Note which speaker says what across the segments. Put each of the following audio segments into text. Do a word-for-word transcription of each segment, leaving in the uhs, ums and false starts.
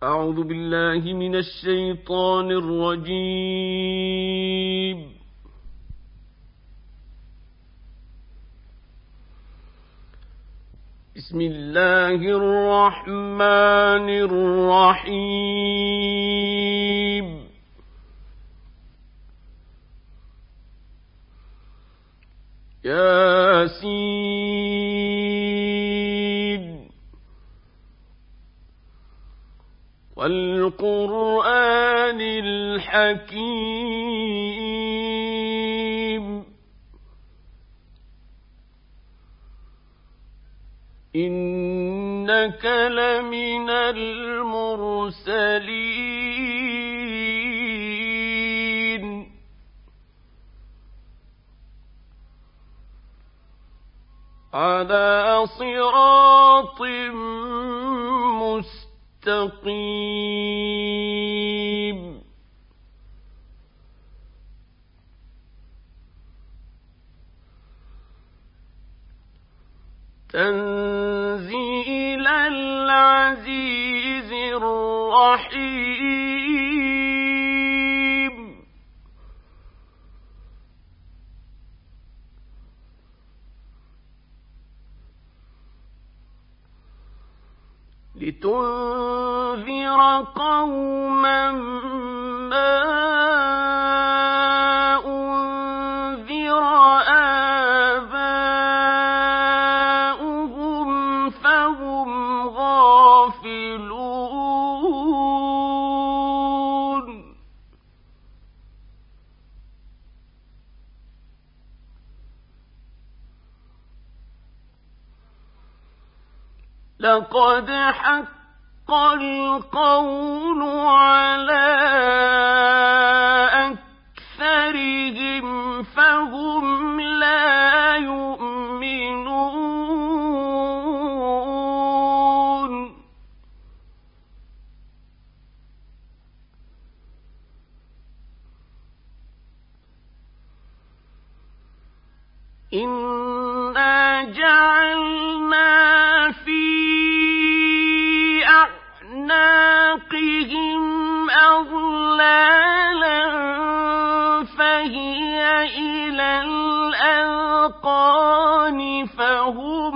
Speaker 1: أعوذ بالله من الشيطان الرجيم. بسم الله الرحمن الرحيم. ياسين والقرآن الحكيم إنك لمن المرسلين على صراط مستقيم تنزيل العزيز الرحيم لتنذر قوما ما أنذر آباؤهم فهم غافلون لقد حق القول على أكثرهم فهم لا يؤمنون إنا جعلنا في أعناقهم أغلالا فهي إلى الأذقان فهم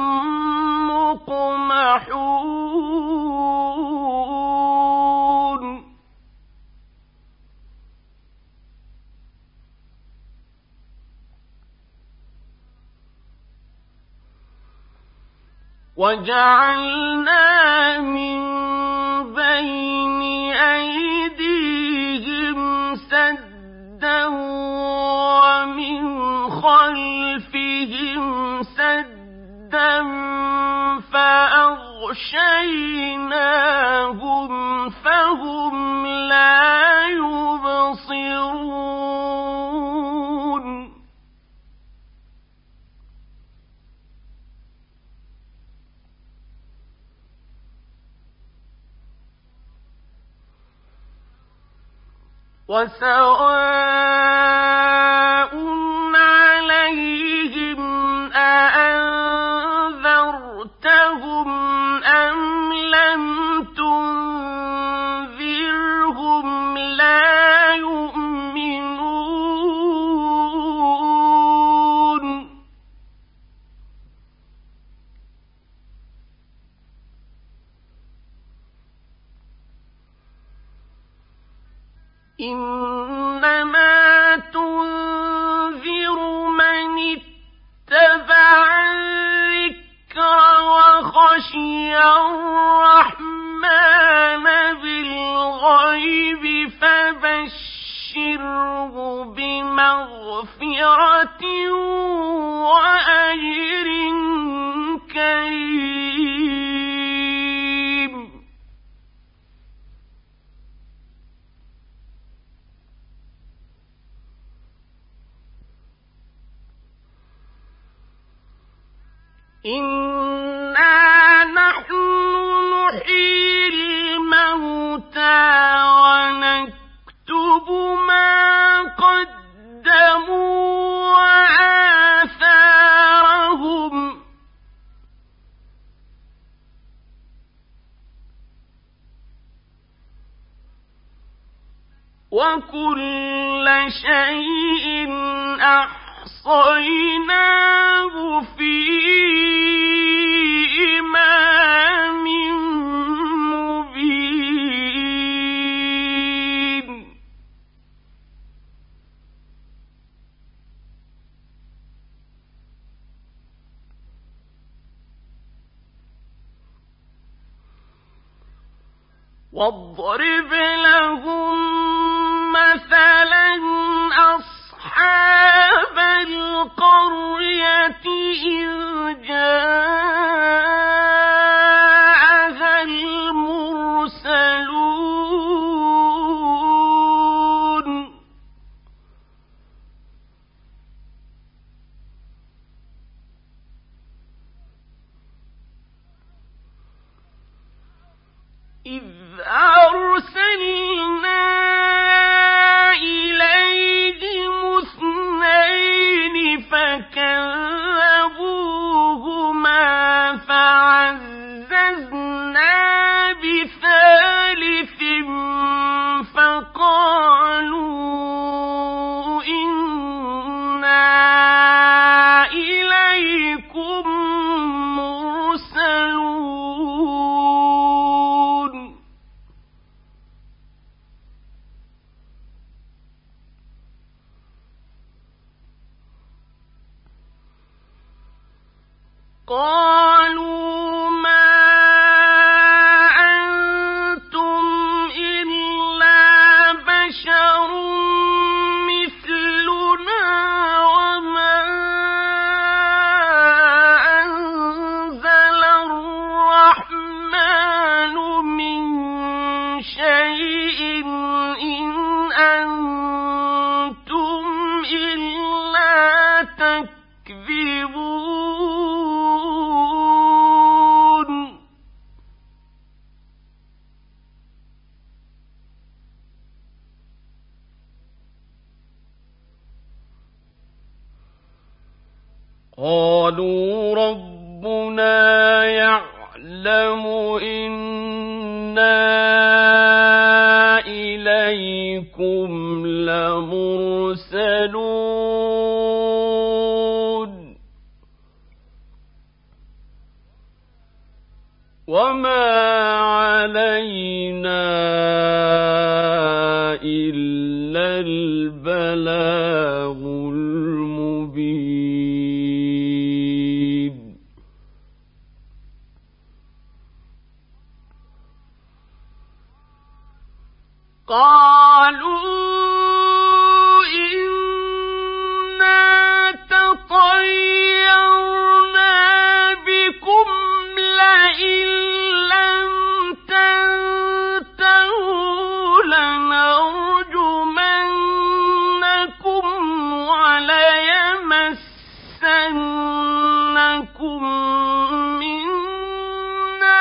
Speaker 1: مقمحون وجعلنا من بين أيديهم سدا ومن خلفهم سدا فأغشيناهم فهم لا يبصرون وسواء عليهم أأنذرتهم أم لم تنذرهم لا يؤمنون إنما تنذر من اتبع الذكر وخشي الرحمن بالغيب فبشره بمغفرة وأجر كريم إنا نحن نحيي الموتى ونكتب ما قدموا وآثارهم وكل شيء أحصيناه في إمام مبين. واضرب لهم مثلا أصحاب القرية إذ جاءها المرسلون إذ أرسلنا إليهم اثنين فكذبوهما فعززنا بثالث فقالوا إنا إليكم مرسلون. قالوا ما أنتم إلا بشر مثلنا وما أنزل الرحمن من شيء إن أنتم إلا تكذبون. قالوا ربنا يعلم إنا إليكم لمرسلون وما علينا إلا البلاغ المبين. قالوا إنا تطيرنا بكم لئن لم تنتهوا لنرجمنكم وليمسنكم منا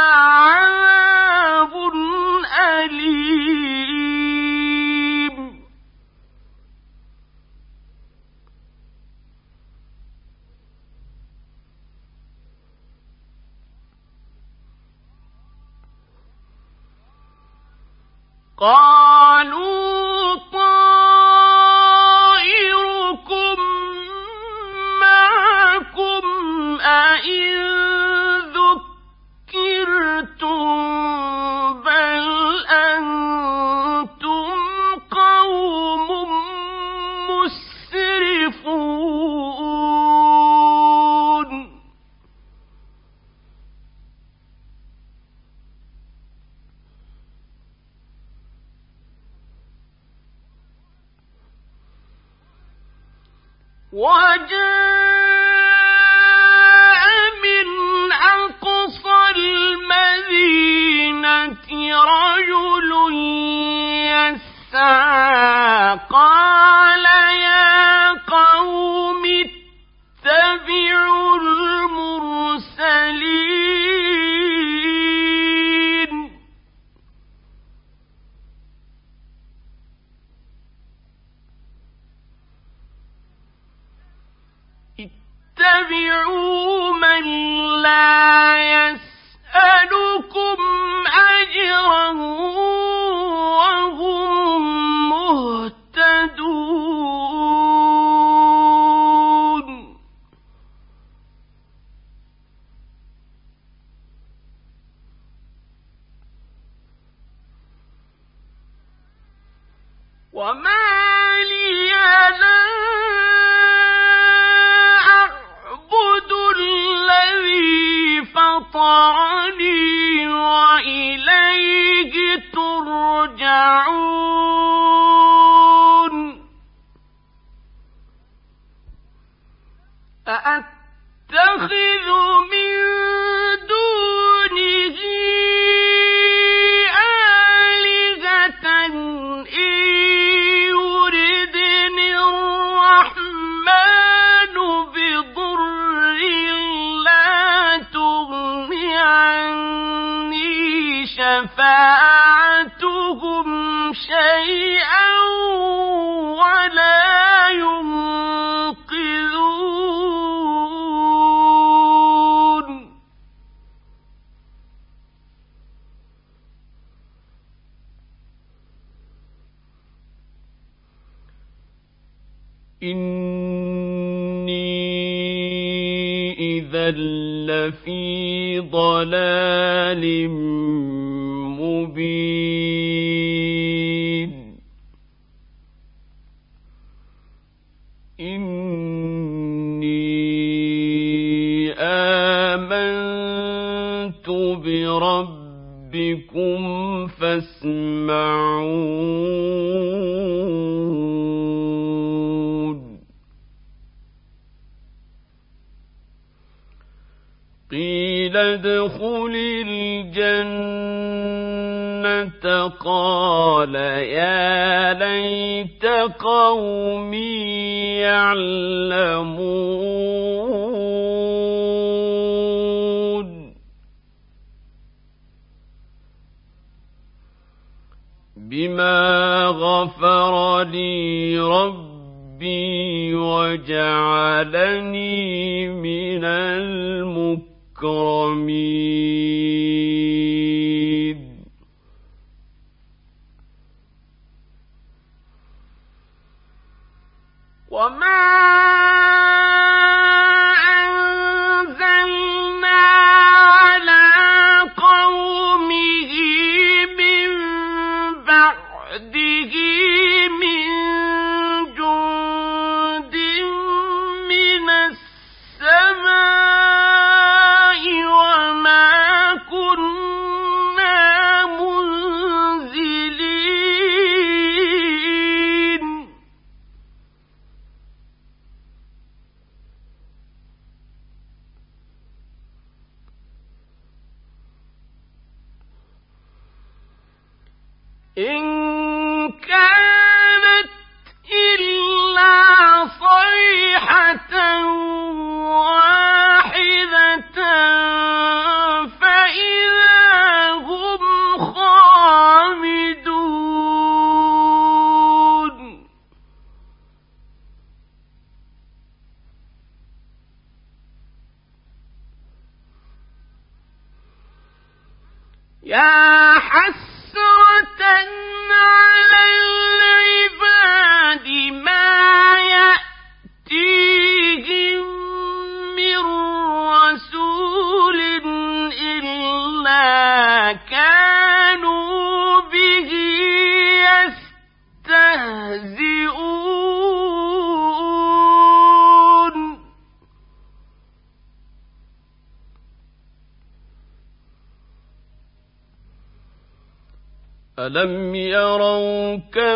Speaker 1: عذاب أليم. قالوا طائركم معكم أئن ذكرتم بل أنتم قوم مسرفون. وجاء من أقصى المدينة رجل يسعى قال يا قوم اتبعوا المرسلين. اتبعوا من لا يسألكم أجرا وهم وما لي لا أعبد الذي فطرني وإليه ترجعون أأتخذ من دونه آلهة إن يردني الرحمن بضر لا تغن عني شفاعتهم شيئا ولا ينقذون إني إذا لفي ضلال مبين إني آمنت بربكم فاسمعون قيل ادخل الجنة قال يا ليت قومي يعلمون بما غفر لي ربي وجعلني من المكرمين وما أنزلنا على قومه من بعده من جند من السماء وما كنا منزلين إن كانت إلا صيحة واحدة فإذا هم خامدون يا حسرة على العباد ما يأتيهم من رسول إلا كانوا به يستهزئون ألم يروا كم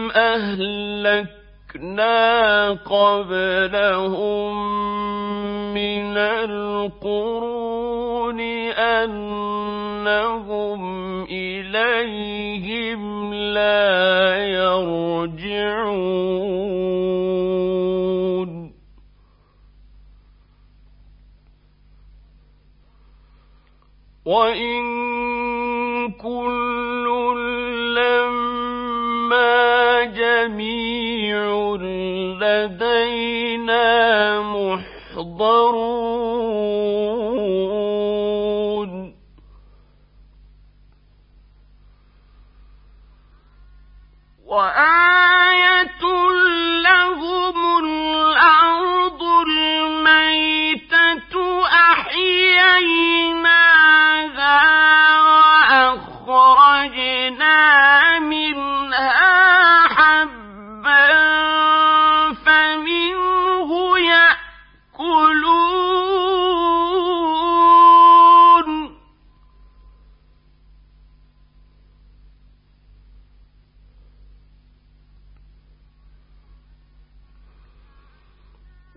Speaker 1: أهلكنا قبلهم من القرون أنهم إليهم لا يرجعون وإن كل لما جميع لدينا محضرون وآية لهم الأرض الميتة أحييناها وأخرجنا منها حبا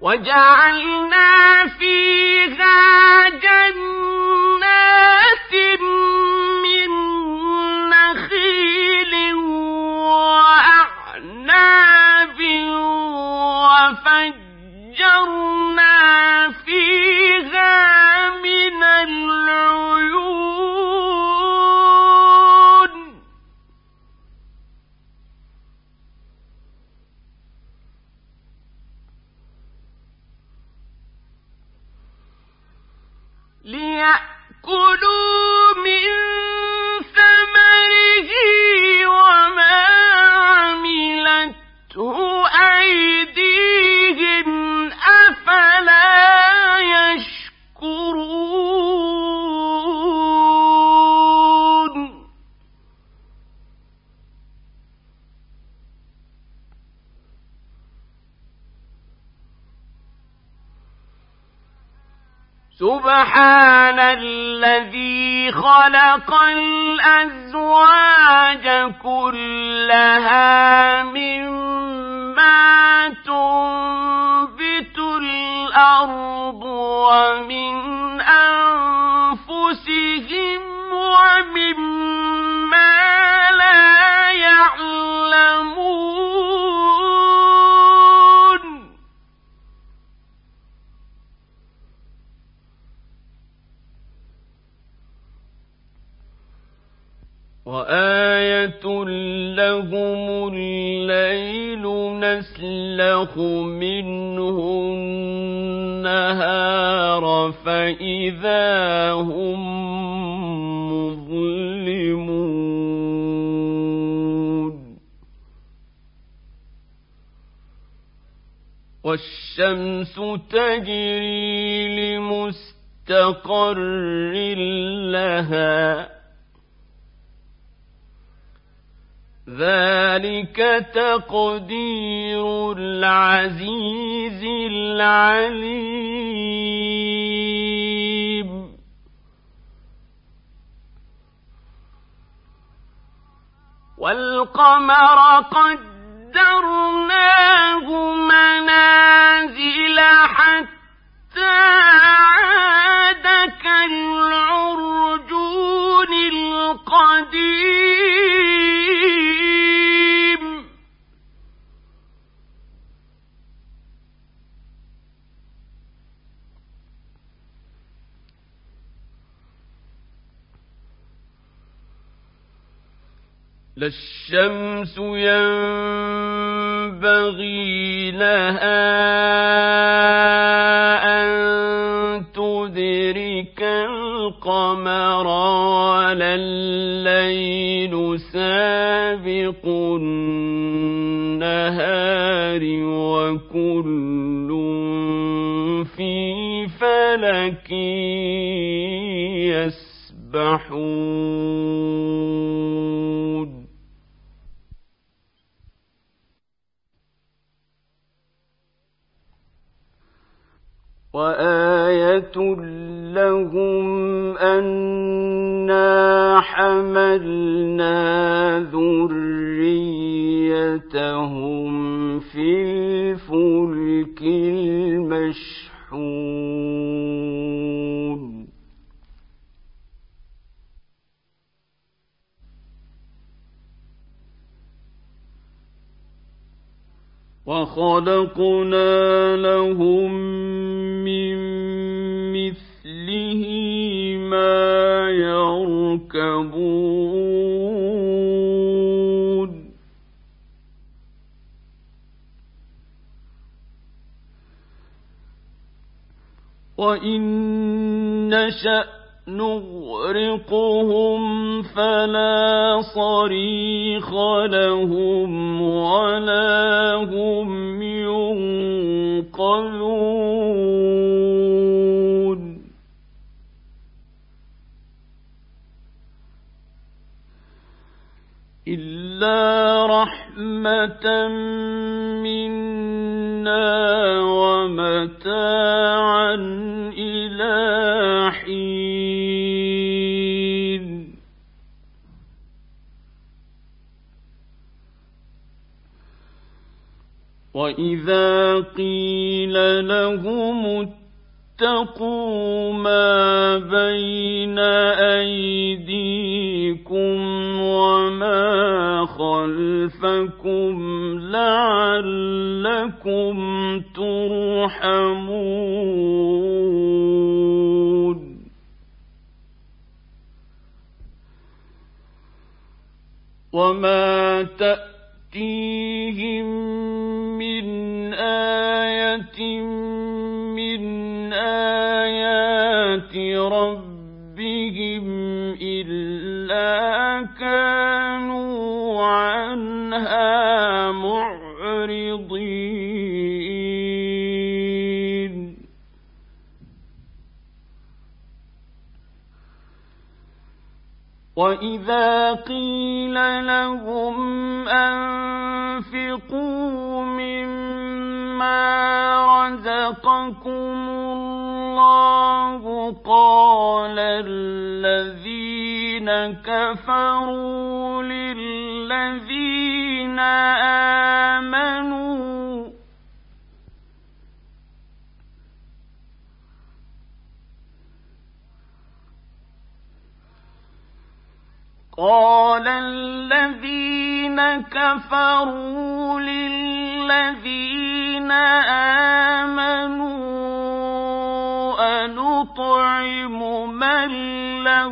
Speaker 1: وجعلنا فيها جنات من نخيل وأعناب وفجرنا فيها من العيون ليأكلوا من ثمره وما عملته أيديهم أفلا يشكرون سبحان الذي خلق الأزواج كلها مما تنبت الأرض ومن أنفسهم ومما لا يعلمون وآية لهم الليل نسلخ منه النهار فإذا هم مظلمون والشمس تجري لمستقر لها ذلك تقدير العزيز العليم والقمر قدرناه منازل حتى عاد كالعرجون القديم لا الشمس ينبغي لها أن تدرك القمر ولا الليل سابق النهار وكل في فلك يسبحون وآية لهم أنا حملنا ذريتهم في الفلك المشحون وخلقنا لهم من مثله ما يركبون وإن نشأ نغرقهم فلا صريخ لهم ولا هم ينقذون إلا رحمة منا ومتاعا إلى حين وإذا قيل لهم اتقوا ما بين أيديكم وما خلفكم لعلكم ترحمون وما تأتيهم من آية من آيات ربهم إلا كانوا عنها معرضين وإذا قيل لهم أنفقوا مما رزقكم الله قال الذين كفروا للذين آمنوا قال الذين كفروا للذين آمنوا أنطعم من لو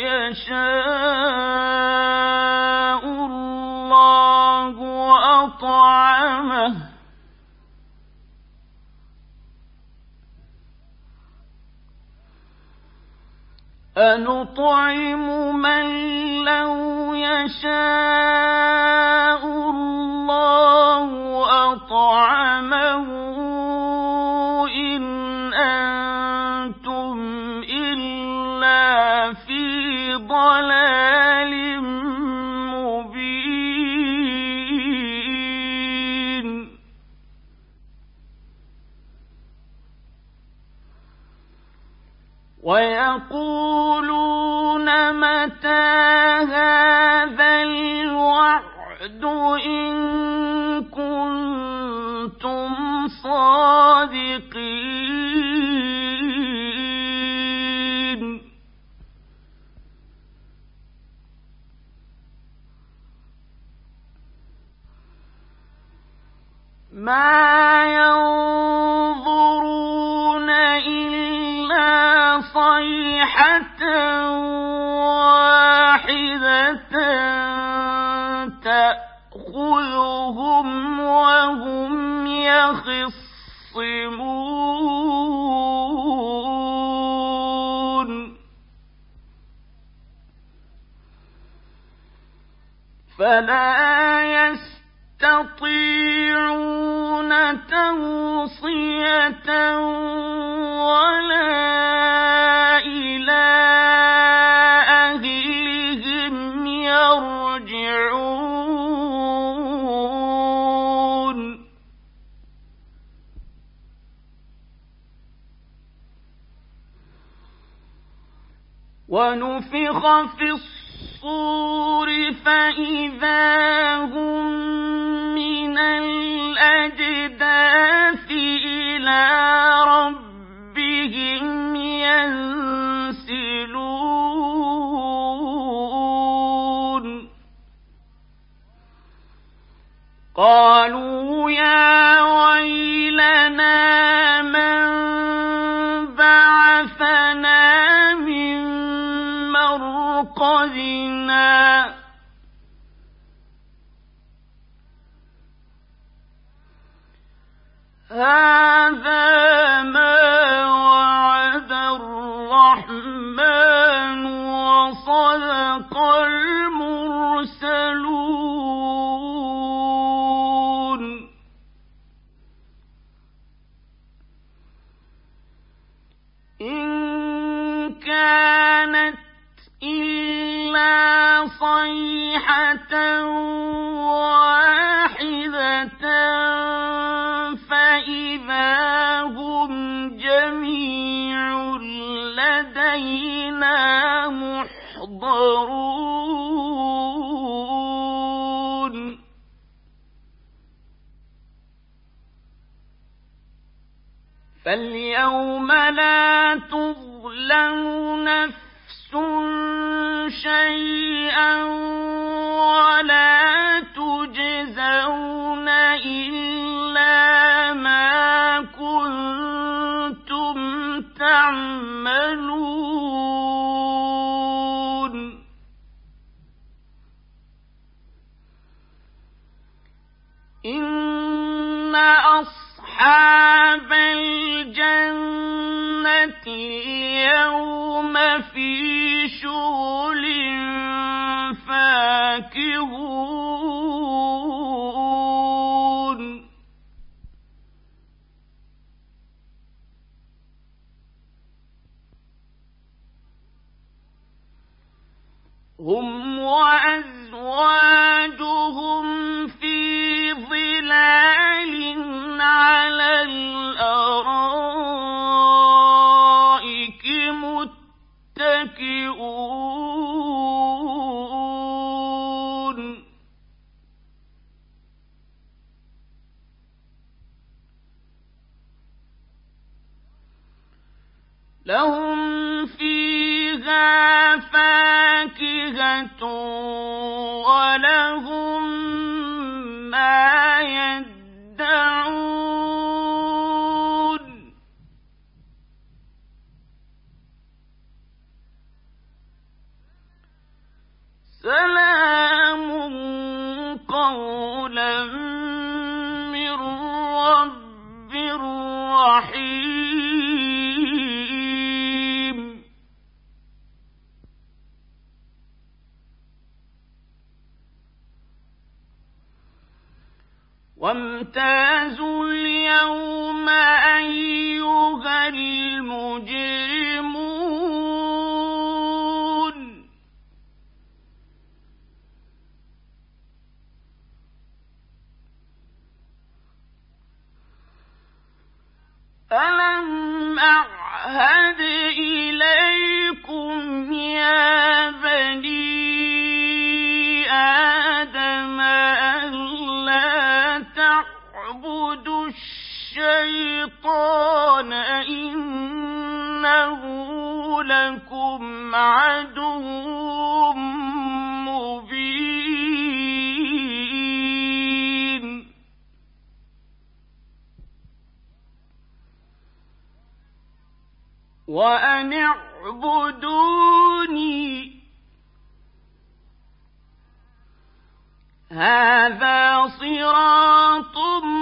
Speaker 1: يشاء الله أطعمه أنطعم من لو يشاء الله أطعمه إن أنتم إلا في ضلال مبين ويقولون متى هذا الوعد إن كنتم صادقين ما ينظرون إلا صيحة واحدة تأخذهم وهم يخصمون فلا يستطيعون توصية ولا إلى أهلهم يرجعون ونفخ في الصور فإذا هم من الأجداث إلى ربهم ينسلون قالوا يا ويلنا من بعثنا من مرقدنا هذا ما وعد الرحمن وصدق المرسلون إن كانت إلا صيحة واحدة فإذا هم جميع لدينا محضرون فاليوم لا تظلم نفس شيئا ولا تجزون إلا ما كنتم تعملون إن أصحاب الجنة اليوم في شغل فاكهون هم وأزواجهم في ظلال على الأرائك متكئون لهم فيها فاكهة ولهم ما يدعون سلام قولا من رب رحيم وامتازوا اليوم أيها المجرمون ألم أعهد إليكم يا بني آدم ألا تعبدوا الشيطان إنه لكم عدو مبين وأن اعبدوني هذا صراط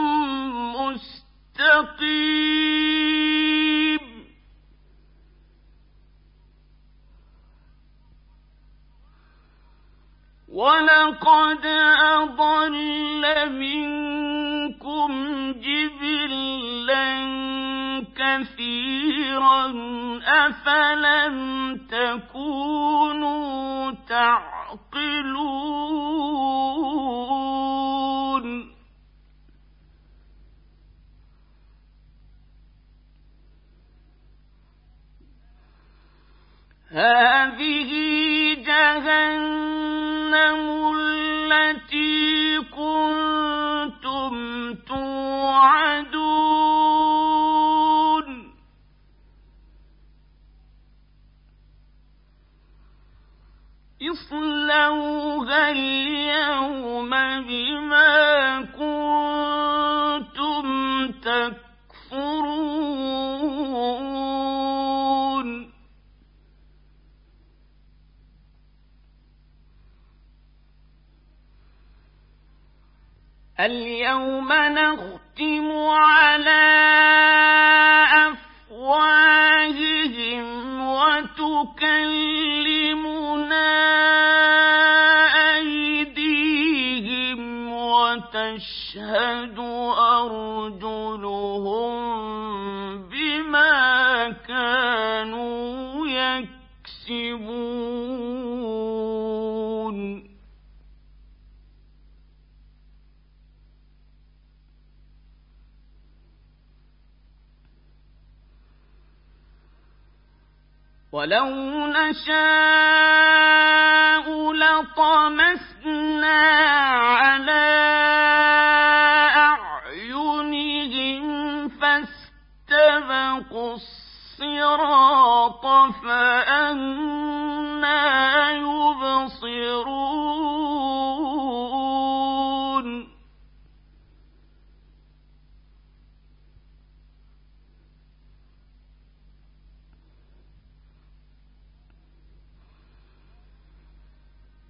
Speaker 1: مستقيم ولقد أضل منكم جبلا كثيرا أفلم تكونوا تعقلون هذه جهنم التي كنتم توعدون اصلوها اليوم بما كنتم تكفرون اليوم نختم على أفواههم وتكلمنا أيديهم وتشهد أرجلهم بما كانوا يكسبون ولو نشاء لطمسنا على أعينهم فاستبقوا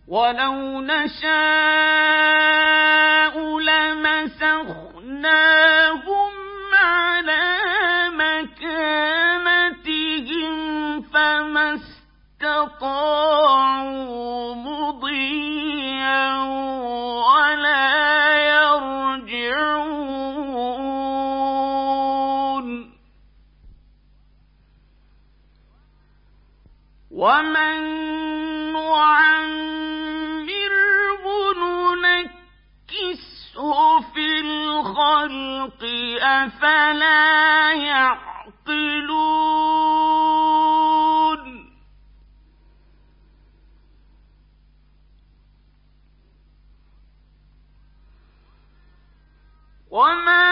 Speaker 1: ولو نشاء لمسخناهم على مكانتهم فما استطاعوا مضيا ولا يرجعون ومن نعمره ننكسه في الخلق أفلا يعقلون وما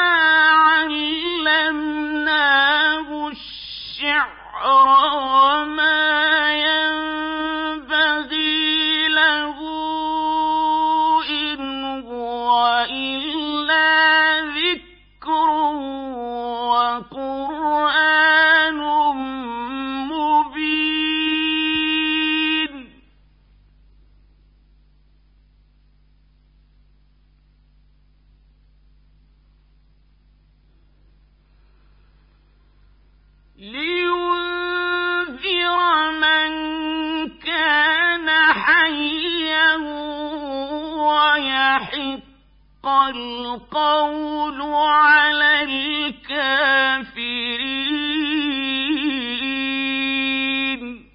Speaker 1: علمناه الشعر وما ينبغي له إن هو إلا ذكر وقرآن مبين لينذر من كان حيا ويحق القول على الكافرين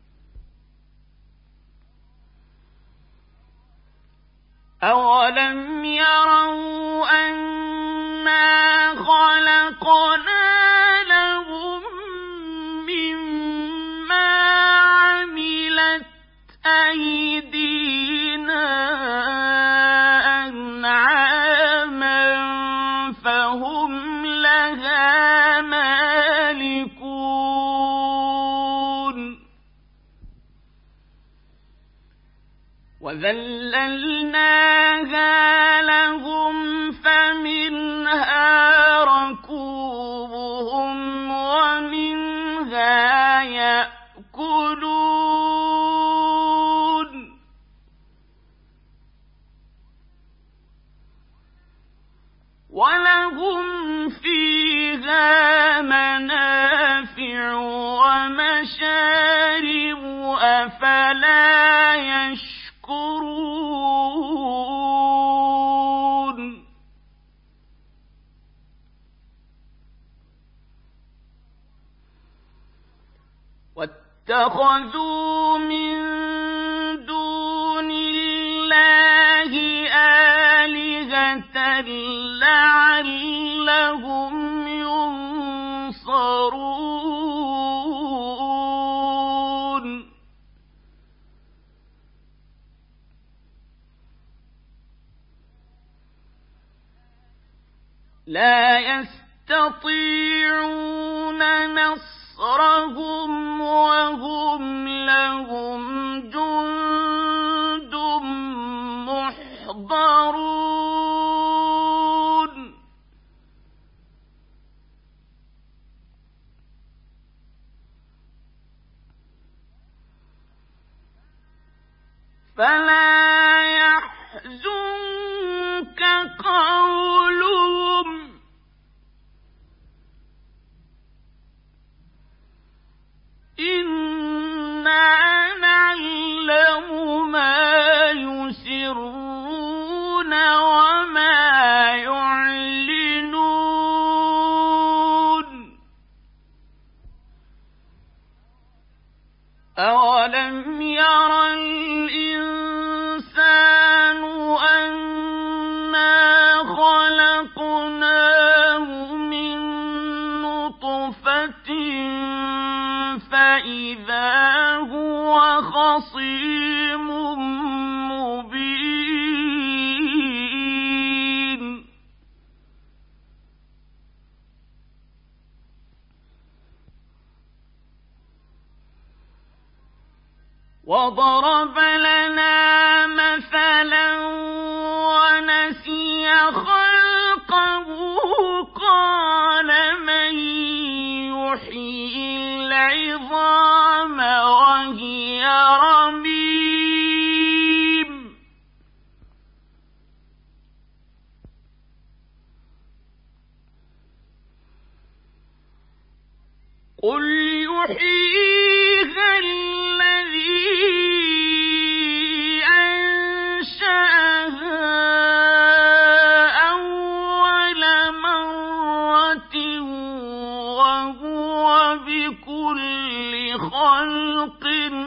Speaker 1: أولم يروا أنا خلقنا لهم مما عملت أيدينا أنعاما فهم لها مالكون وذللناها لهم فمنها ركوبهم ومنها يأكلون ولهم فيها منافع ومشارب أفلا يشكرون واتخذوا من دون الله آلهة لعلهم ينصرون لا يستطيعون نصرهم وهم لهم جند محضرون فلا يحزنك قولهم إنا نعلم ما يسرون وما يعلنون أولم ير الإنسان أنا خلقناه من نطفة فإذا هو خصيم مبين وضرب لنا مثلا ونسي خلقه قال من يحيي العظام وهي رميم قل يحييها الذي أنشأها أول مرة وهو بكل خلق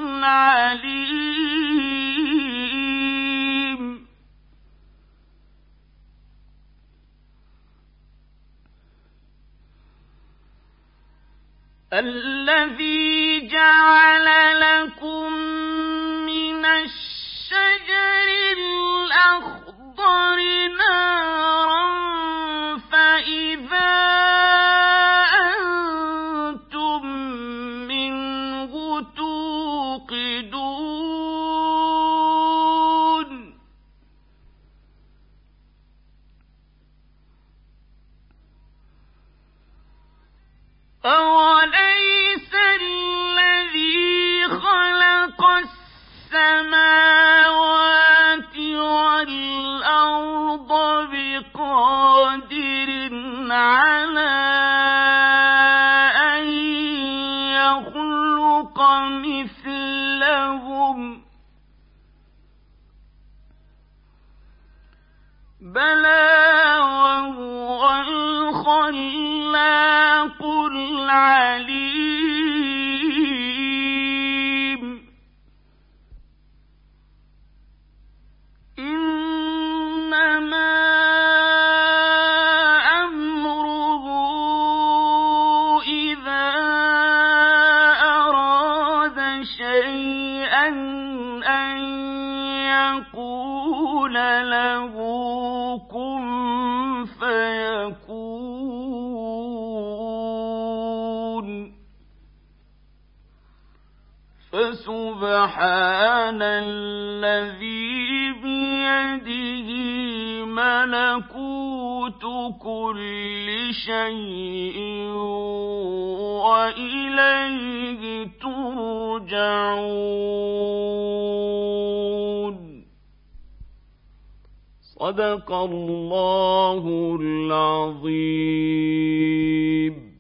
Speaker 1: عليم الذي جعل لكم من الشجر الأخضر نارا فإذا أنتم منه توقدون أوليس الذي خلق السماوات والأرض بقادر على أن يخلق مثلهم بلى وهو الخلاق العليم إنما أمره إذا أراد شيئا أن يقول له كن فيكون فسبحان الذي بيده ملكوت كل شيء وإليه ترجعون. صدق الله العظيم.